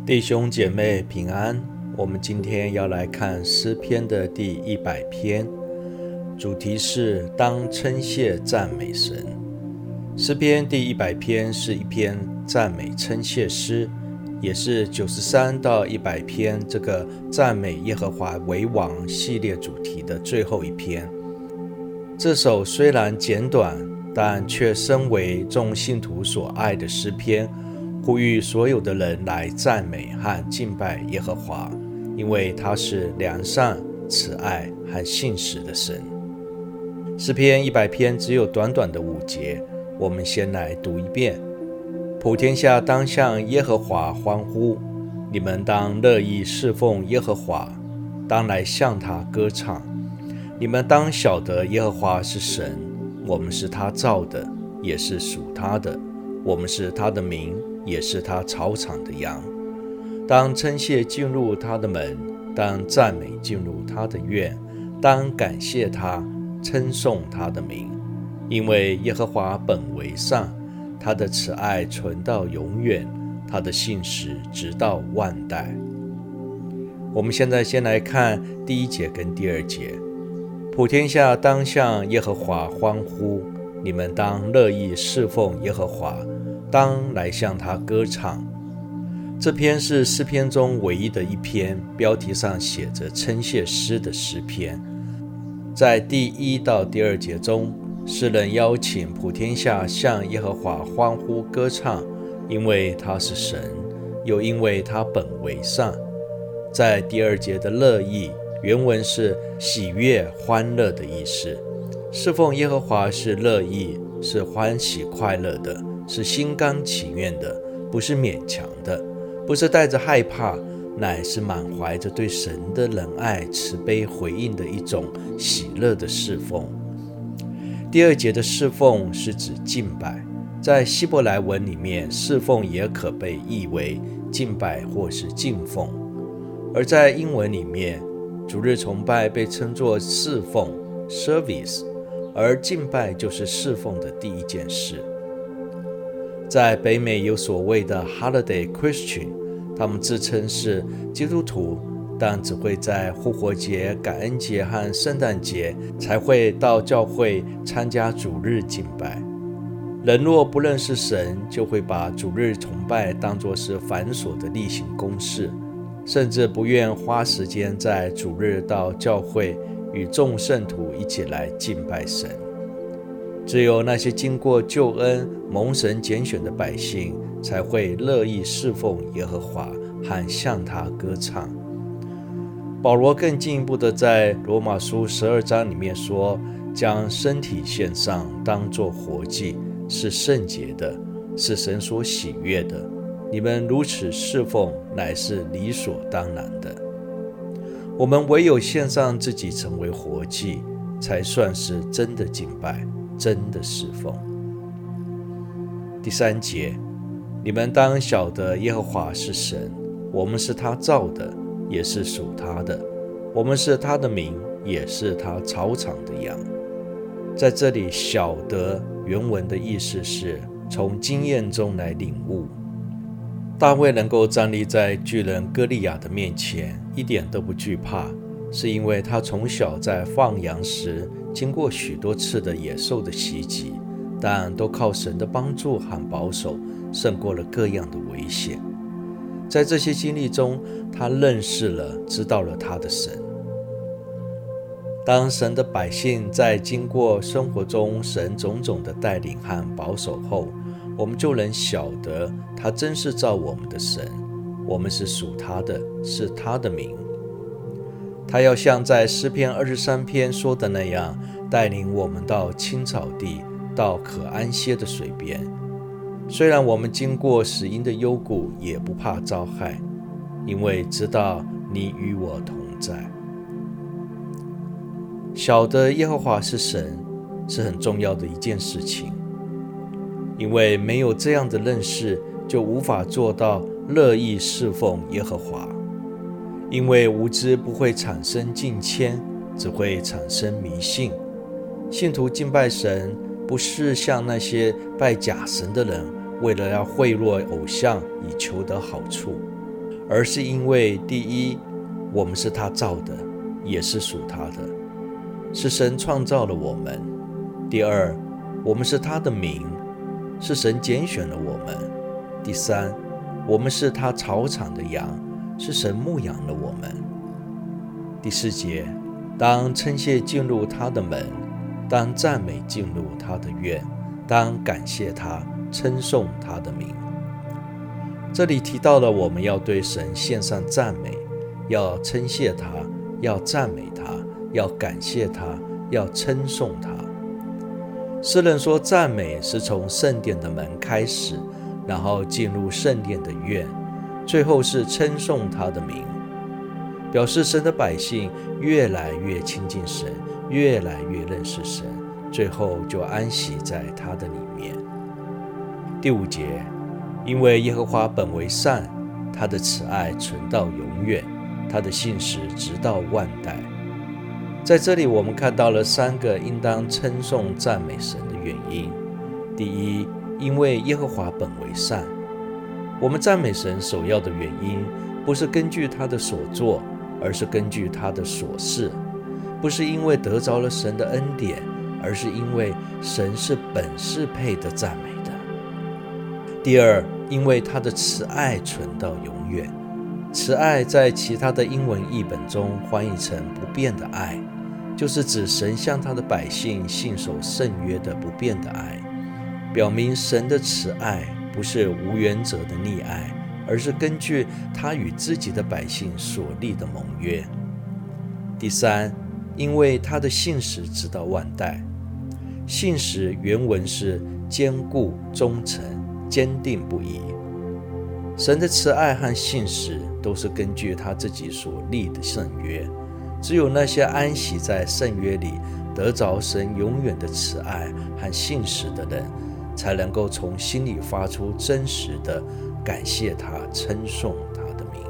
弟兄姐妹平安，我们今天要来看诗篇的第100篇，主题是当称谢赞美神。诗篇第100篇是一篇赞美称谢诗，也是93到100篇这个赞美耶和华为王系列主题的最后一篇。这首虽然简短，但却深为众信徒所爱的诗篇，呼吁所有的人来赞美和敬拜耶和华，因为他是良善、慈爱和信实的神。诗篇100篇只有短短的5节，我们先来读一遍。普天下当向耶和华欢呼，你们当乐意侍奉耶和华，当来向他歌唱。你们当晓得耶和华是神，我们是他造的，也是属他的，我们是他的民，也是他草场的羊。当称谢进入他的门，当赞美进入他的院，当感谢他，称颂他的名。因为耶和华本为善，他的慈爱存到永远，他的信实直到万代。我们现在先来看第1节跟第2节。普天下当向耶和华欢呼，你们当乐意侍奉耶和华，当来向他歌唱。这篇是诗篇中唯一的一篇标题上写着称谢诗的诗篇。在第1到第2节中，诗人邀请普天下向耶和华欢呼歌唱，因为他是神，又因为他本为善。在第2节的乐意，原文是喜悦、欢乐的意思。侍奉耶和华是乐意，是欢喜快乐的，是心甘情愿的，不是勉强的，不是带着害怕，乃是满怀着对神的仁爱慈悲回应的一种喜乐的侍奉。第2节的侍奉是指敬拜，在希伯来文里面，侍奉也可被译为敬拜或是敬奉，而在英文里面，主日崇拜被称作侍奉 service， 而敬拜就是侍奉的第一件事。在北美有所谓的 holiday Christian， 他们自称是基督徒，但只会在复活节、感恩节和圣诞节才会到教会参加主日敬拜。人若不认识神，就会把主日崇拜当作是繁琐的例行公事，甚至不愿花时间在主日到教会与众圣徒一起来敬拜神。只有那些经过救恩蒙神拣选的百姓，才会乐意侍奉耶和华和向他歌唱。保罗更进一步的在罗马书12章里面说，将身体献上当作活祭，是圣洁的，是神所喜悦的。你们如此侍奉，乃是理所当然的。我们唯有献上自己成为活祭，才算是真的敬拜，真的侍奉。第3节，你们当晓得耶和华是神，我们是他造的，也是属他的，我们是他的民，也是他草场的羊。在这里，晓得原文的意思是从经验中来领悟。大卫能够站立在巨人歌利亚的面前，一点都不惧怕，是因为他从小在放羊时经过许多次的野兽的袭击，但都靠神的帮助和保守，胜过了各样的危险。在这些经历中，他认识了、知道了他的神。当神的百姓在经过生活中神种种的带领和保守后，我们就能晓得他真是造我们的神，我们是属他的，是他的名。他要像在诗篇23篇说的那样，带领我们到青草地，到可安歇的水边。虽然我们经过死荫的幽谷，也不怕遭害，因为知道你与我同在。晓得耶和华是神，是很重要的一件事情，因为没有这样的认识，就无法做到乐意侍奉耶和华。因为无知不会产生敬虔，只会产生迷信。信徒敬拜神，不是像那些拜假神的人，为了要贿赂偶像以求得好处， 而是因为第一，我们是他造的，也是属他的，是神创造了我们；第二，我们是他的民，是神拣选了我们；第三，我们是他草场的羊，是神牧养了我们。第四节，当称谢进入他的门，当赞美进入他的院，当感谢他，称颂他的名。这里提到了我们要对神献上赞美，要称谢他，要赞美他，要感谢他，要称颂他。诗人说，赞美是从圣殿的门开始，然后进入圣殿的院，最后是称颂他的名，表示神的百姓越来越亲近神，越来越认识神，最后就安息在他的里面。第五节，因为耶和华本为善，他的慈爱存到永远，他的信实直到万代。在这里我们看到了3个应当称颂赞美神的原因。第一，因为耶和华本为善。我们赞美神首要的原因，不是根据他的所作，而是根据他的所事，不是因为得着了神的恩典，而是因为神是本是配得赞美的。第二，因为他的慈爱存到永远。慈爱在其他的英文译本中翻译成不变的爱，就是指神向他的百姓信守圣约的不变的爱，表明神的慈爱不是无原则的溺爱，而是根据他与自己的百姓所立的盟约。第三，因为他的信实直到万代。信实原文是坚固、忠诚、坚定不移。神的慈爱和信实都是根据他自己所立的圣约，只有那些安息在圣约里，得着神永远的慈爱和信实的人，才能够从心里发出真实的感谢他、称颂他的名。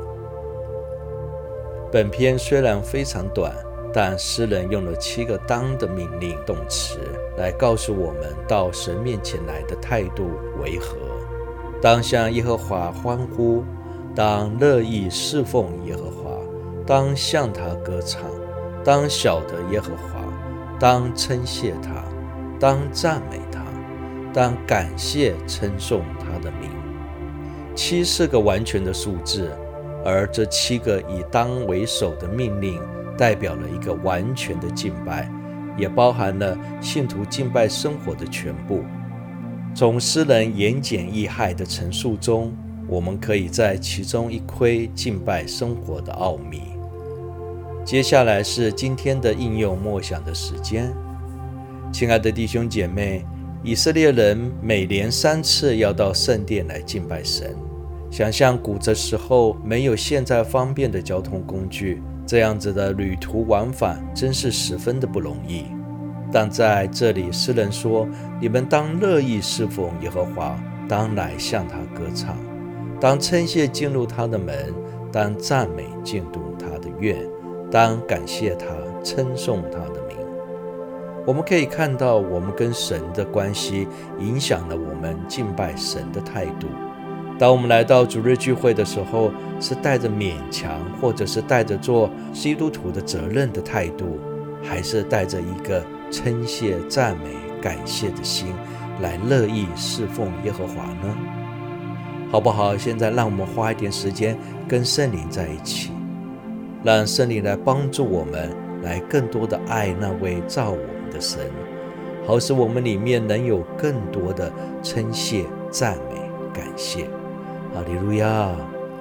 本篇虽然非常短，但诗人用了7个当的命令动词来告诉我们到神面前来的态度为何。当向耶和华欢呼，当乐意侍奉耶和华，当向他歌唱，当晓得耶和华，当称谢他，当赞美他，当感谢称颂他的名。7是个完全的数字，而这7个以当为首的命令代表了一个完全的敬拜，也包含了信徒敬拜生活的全部。从诗人言简意赅的陈述中，我们可以在其中一窥敬拜生活的奥秘。接下来是今天的应用默想的时间。亲爱的弟兄姐妹，以色列人每年3次要到圣殿来敬拜神。想象古这时候没有现在方便的交通工具，这样子的旅途往返真是十分的不容易。但在这里诗人说，你们当乐意侍奉耶和华，当来向他歌唱，当称谢进入他的门，当赞美进入他的院，当感谢他，称颂他的名。我们可以看到，我们跟神的关系影响了我们敬拜神的态度。当我们来到主日聚会的时候，是带着勉强，或者是带着做基督徒的责任的态度，还是带着一个称谢、赞美、感谢的心来乐意侍奉耶和华呢？好不好？现在让我们花一点时间跟圣灵在一起，让圣灵来帮助我们，来更多的爱那位造我们的神，好使我们里面能有更多的称谢、赞美、感谢。哈利路亚！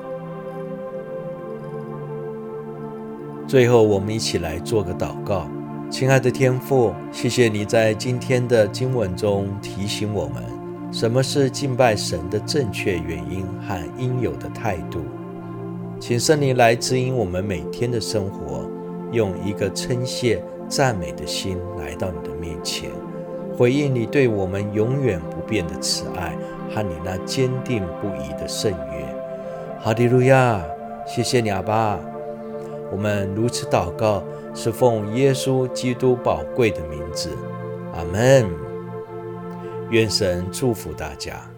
最后我们一起来做个祷告。亲爱的天父，谢谢你在今天的经文中提醒我们，什么是敬拜神的正确原因和应有的态度。请圣灵来指引我们每天的生活，用一个称谢、赞美的心来到你的面前，回应你对我们永远不变的慈爱和你那坚定不移的圣约。哈利路亚！谢谢你，阿爸。我们如此祷告，是奉耶稣基督宝贵的名字，阿们。愿神祝福大家。